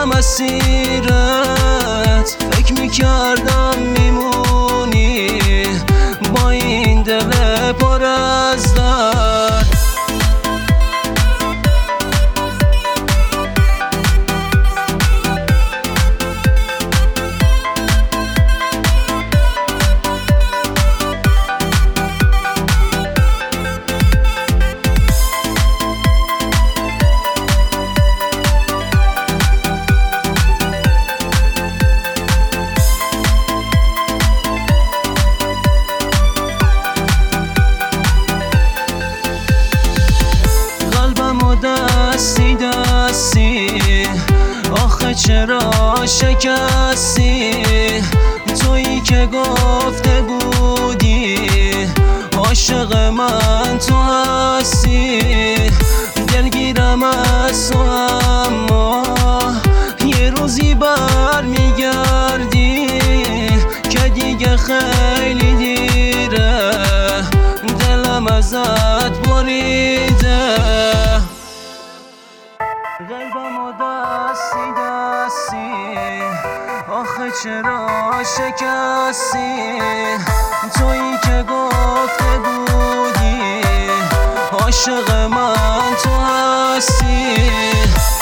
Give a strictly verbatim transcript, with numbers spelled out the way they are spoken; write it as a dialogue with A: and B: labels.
A: مسیرت فکر میکردم میمونی با این دل پر از درد. دستی دستی آخه چرا شکستی؟ تویی که گفته بودی عاشق من تو هستی. دلگیرم از تو اما یه روزی بر میگردی که دیگه خیلی دیره، دلم ازت بریده. قلبمو دستی دستی آخه چرا شکستی؟ تویی که گفته بودی عاشق من تو هستی.